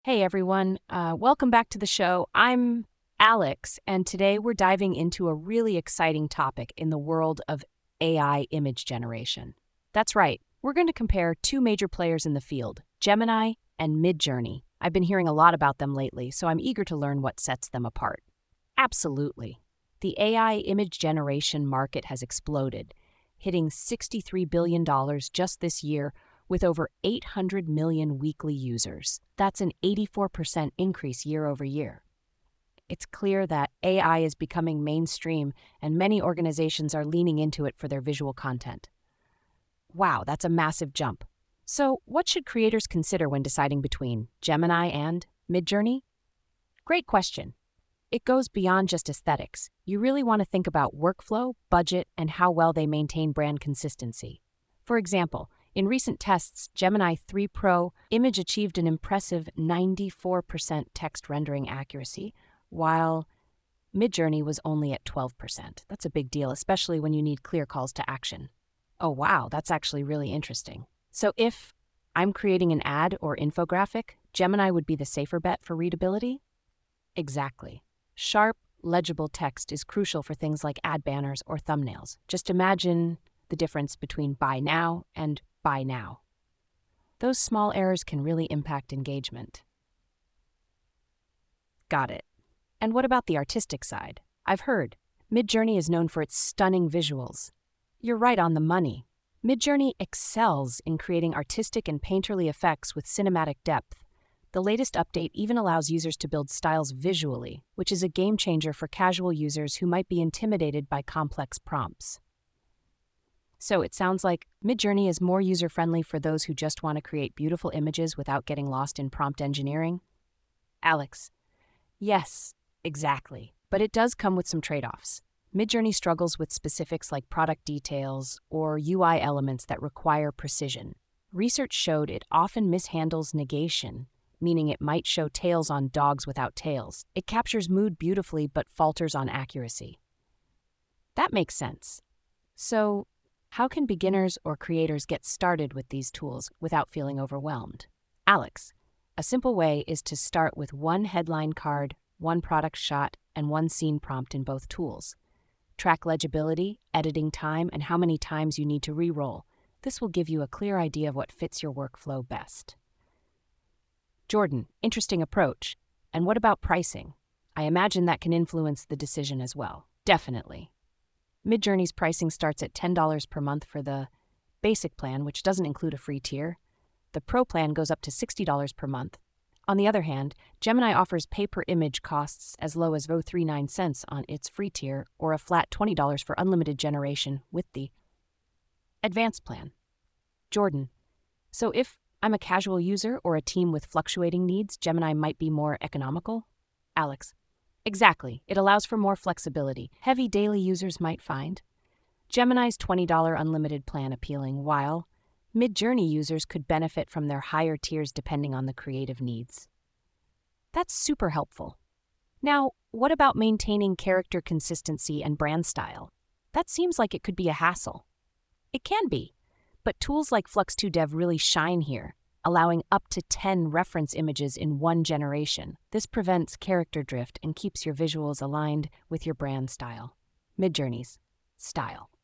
Hey everyone, welcome back to the show. I'm Alex, and today we're diving into a really exciting topic in the world of AI image generation. That's right, we're going to compare two major players in the field, Gemini and Midjourney. I've been hearing a lot about them lately, so I'm eager to learn what sets them apart. Absolutely. The AI image generation market has exploded, hitting $63 billion just this year with over 800 million weekly users. That's an 84% increase year over year. It's clear that AI is becoming mainstream, and many organizations are leaning into it for their visual content. Wow, that's a massive jump. So, what should creators consider when deciding between Gemini and Midjourney? Great question. It goes beyond just aesthetics. You really want to think about workflow, budget, and how well they maintain brand consistency. For example, in recent tests, Gemini 3 Pro image achieved an impressive 94% text rendering accuracy, while Midjourney was only at 12%. That's a big deal, especially when you need clear calls to action. Oh, wow, that's actually really interesting. So if I'm creating an ad or infographic, Gemini would be the safer bet for readability? Exactly. Sharp, legible text is crucial for things like ad banners or thumbnails. Just imagine the difference between buy now and buy now. Those small errors can really impact engagement. Got it. And what about the artistic side? I've heard Midjourney is known for its stunning visuals. You're right on the money. Midjourney excels in creating artistic and painterly effects with cinematic depth. The latest update even allows users to build styles visually, which is a game changer for casual users who might be intimidated by complex prompts. So it sounds like Midjourney is more user-friendly for those who just want to create beautiful images without getting lost in prompt engineering? Alex, yes, exactly. But it does come with some trade-offs. Midjourney struggles with specifics like product details or UI elements that require precision. Research showed it often mishandles negation, meaning it might show tails on dogs without tails. It captures mood beautifully but falters on accuracy. That makes sense. So, how can beginners or creators get started with these tools without feeling overwhelmed? Alex, a simple way is to start with one headline card, one product shot, and one scene prompt in both tools. Track legibility, editing time, and how many times you need to re-roll. This will give you a clear idea of what fits your workflow best. Jordan, interesting approach. And what about pricing? I imagine that can influence the decision as well. Definitely. Midjourney's pricing starts at $10 per month for the basic plan, which doesn't include a free tier. The Pro plan goes up to $60 per month. On the other hand, Gemini offers pay-per-image costs as low as 0.39 cents on its free tier or a flat $20 for unlimited generation with the advanced plan. Jordan, so if I'm a casual user or a team with fluctuating needs, Gemini might be more economical? Alex, exactly. It allows for more flexibility. Heavy daily users might find Gemini's $20 unlimited plan appealing, while Midjourney users could benefit from their higher tiers depending on the creative needs. That's super helpful. Now, what about maintaining character consistency and brand style? That seems like it could be a hassle. It can be, but tools like Flux2Dev really shine here, allowing up to 10 reference images in one generation. This prevents character drift and keeps your visuals aligned with your brand style. Midjourney's style.